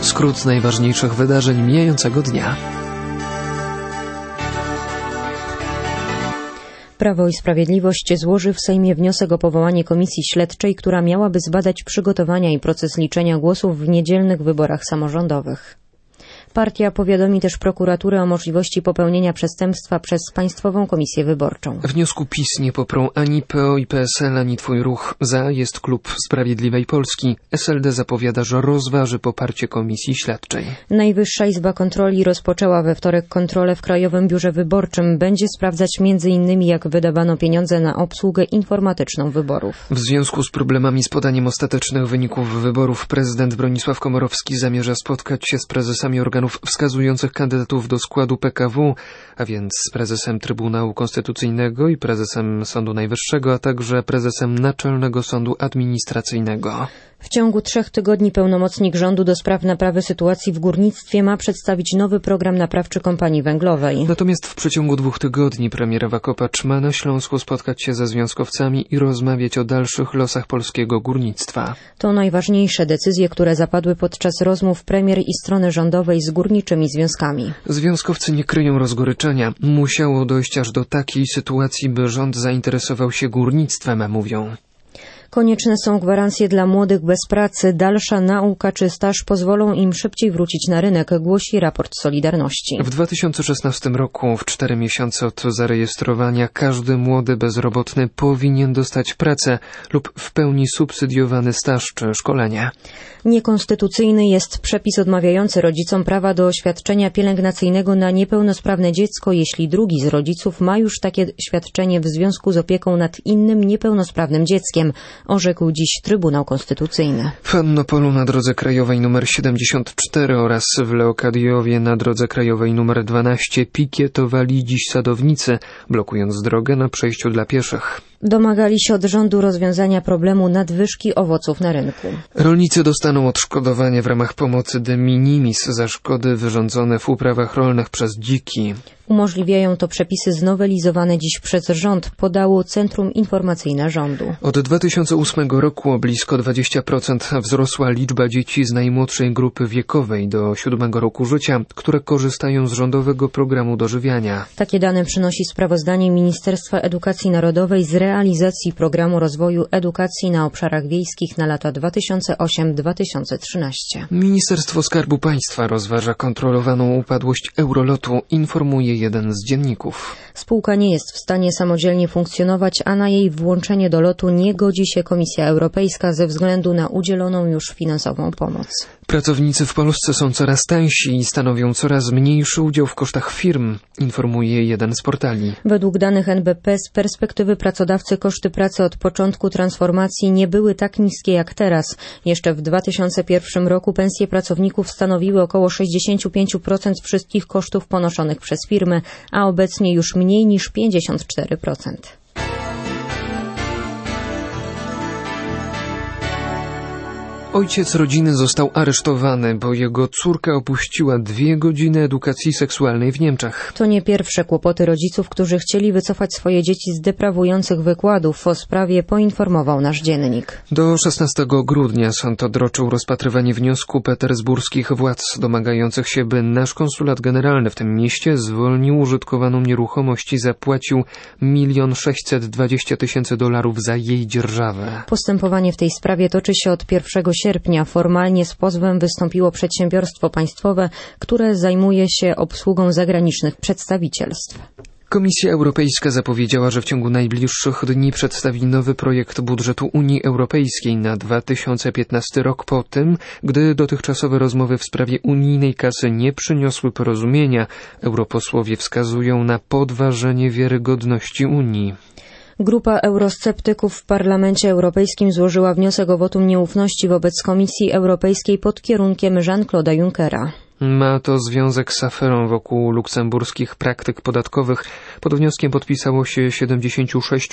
Skrót najważniejszych wydarzeń mijającego dnia. Prawo i Sprawiedliwość złoży w Sejmie wniosek o powołanie komisji śledczej, która miałaby zbadać przygotowania i proces liczenia głosów w niedzielnych wyborach samorządowych. Partia powiadomi też prokuraturę o możliwości popełnienia przestępstwa przez Państwową Komisję Wyborczą. Wniosku PiS nie poprą ani PO i PSL, ani Twój Ruch. Za jest Klub Sprawiedliwej Polski. SLD zapowiada, że rozważy poparcie komisji śledczej. Najwyższa Izba Kontroli rozpoczęła we wtorek kontrolę w Krajowym Biurze Wyborczym. Będzie sprawdzać m.in. jak wydawano pieniądze na obsługę informatyczną wyborów. W związku z problemami z podaniem ostatecznych wyników wyborów prezydent Bronisław Komorowski zamierza spotkać się z prezesami organów wskazujących kandydatów do składu PKW, a więc z prezesem Trybunału Konstytucyjnego i prezesem Sądu Najwyższego, a także prezesem Naczelnego Sądu Administracyjnego. W ciągu 3 tygodni pełnomocnik rządu do spraw naprawy sytuacji w górnictwie ma przedstawić nowy program naprawczy kompanii węglowej. Natomiast w przeciągu 2 tygodni premier Ewa Kopacz ma na Śląsku spotkać się ze związkowcami i rozmawiać o dalszych losach polskiego górnictwa. To najważniejsze decyzje, które zapadły podczas rozmów premier i strony rządowej z górniczymi związkami. Związkowcy nie kryją rozgoryczenia. Musiało dojść aż do takiej sytuacji, by rząd zainteresował się górnictwem, mówią. Konieczne są gwarancje dla młodych bez pracy. Dalsza nauka czy staż pozwolą im szybciej wrócić na rynek, głosi raport Solidarności. W 2016 roku, w 4 miesiące od zarejestrowania, każdy młody bezrobotny powinien dostać pracę lub w pełni subsydiowany staż czy szkolenie. Niekonstytucyjny jest przepis odmawiający rodzicom prawa do świadczenia pielęgnacyjnego na niepełnosprawne dziecko, jeśli drugi z rodziców ma już takie świadczenie w związku z opieką nad innym niepełnosprawnym dzieckiem, orzekł dziś Trybunał Konstytucyjny. W Annopolu na drodze krajowej nr 74 oraz w Leokadiowie na drodze krajowej nr 12 pikietowali dziś sadownicy, blokując drogę na przejściu dla pieszych. Domagali się od rządu rozwiązania problemu nadwyżki owoców na rynku. Rolnicy dostaną odszkodowanie w ramach pomocy de minimis za szkody wyrządzone w uprawach rolnych przez dziki. Umożliwiają to przepisy znowelizowane dziś przez rząd, podało Centrum Informacyjne Rządu. Od 2008 roku o blisko 20% wzrosła liczba dzieci z najmłodszej grupy wiekowej do 7 roku życia, które korzystają z rządowego programu dożywiania. Takie dane przynosi sprawozdanie Ministerstwa Edukacji Narodowej z realizacji Programu Rozwoju Edukacji na obszarach wiejskich na lata 2008-2013. Ministerstwo Skarbu Państwa rozważa kontrolowaną upadłość Eurolotu, informuje jeden z dzienników. Spółka nie jest w stanie samodzielnie funkcjonować, a na jej włączenie do lotu nie godzi się Komisja Europejska ze względu na udzieloną już finansową pomoc. Pracownicy w Polsce są coraz tańsi i stanowią coraz mniejszy udział w kosztach firm, informuje jeden z portali. Według danych NBP z perspektywy pracodawcy koszty pracy od początku transformacji nie były tak niskie jak teraz. Jeszcze w 2001 roku pensje pracowników stanowiły około 65% wszystkich kosztów ponoszonych przez firmy, a obecnie już mniej niż 54%. Ojciec rodziny został aresztowany, bo jego córka opuściła 2 godziny edukacji seksualnej w Niemczech. To nie pierwsze kłopoty rodziców, którzy chcieli wycofać swoje dzieci z deprawujących wykładów. O sprawie poinformował nasz dziennik. Do 16 grudnia sąd odroczył rozpatrywanie wniosku petersburskich władz domagających się, by nasz konsulat generalny w tym mieście zwolnił użytkowaną nieruchomość i zapłacił $1,620,000 za jej dzierżawę. Postępowanie w tej sprawie toczy się od 1 sierpnia. Formalnie z pozwem wystąpiło przedsiębiorstwo państwowe, które zajmuje się obsługą zagranicznych przedstawicielstw. Komisja Europejska zapowiedziała, że w ciągu najbliższych dni przedstawi nowy projekt budżetu Unii Europejskiej na 2015 rok po tym, gdy dotychczasowe rozmowy w sprawie unijnej kasy nie przyniosły porozumienia. Europosłowie wskazują na podważenie wiarygodności Unii. Grupa eurosceptyków w Parlamencie Europejskim złożyła wniosek o wotum nieufności wobec Komisji Europejskiej pod kierunkiem Jean-Claude'a Junckera. Ma to związek z aferą wokół luksemburskich praktyk podatkowych. Pod wnioskiem podpisało się 76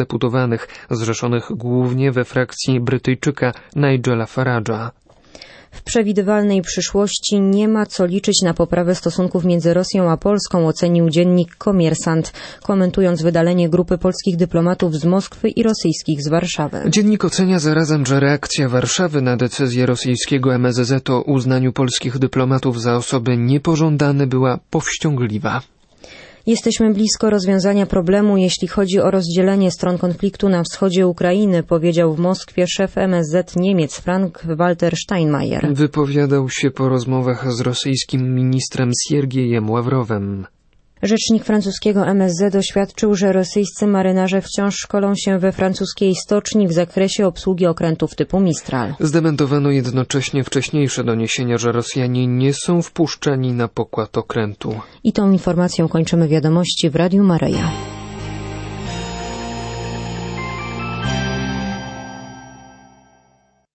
eurodeputowanych, zrzeszonych głównie we frakcji Brytyjczyka Nigela Farage'a. W przewidywalnej przyszłości nie ma co liczyć na poprawę stosunków między Rosją a Polską, ocenił dziennik Komiersant, komentując wydalenie grupy polskich dyplomatów z Moskwy i rosyjskich z Warszawy. Dziennik ocenia zarazem, że reakcja Warszawy na decyzję rosyjskiego MSZ o uznaniu polskich dyplomatów za osoby niepożądane była powściągliwa. Jesteśmy blisko rozwiązania problemu, jeśli chodzi o rozdzielenie stron konfliktu na wschodzie Ukrainy, powiedział w Moskwie szef MSZ Niemiec Frank-Walter Steinmeier. Wypowiadał się po rozmowach z rosyjskim ministrem Siergiejem Ławrowem. Rzecznik francuskiego MSZ oświadczył, że rosyjscy marynarze wciąż szkolą się we francuskiej stoczni w zakresie obsługi okrętów typu Mistral. Zdementowano jednocześnie wcześniejsze doniesienia, że Rosjanie nie są wpuszczani na pokład okrętu. I tą informacją kończymy wiadomości w Radiu Maryja.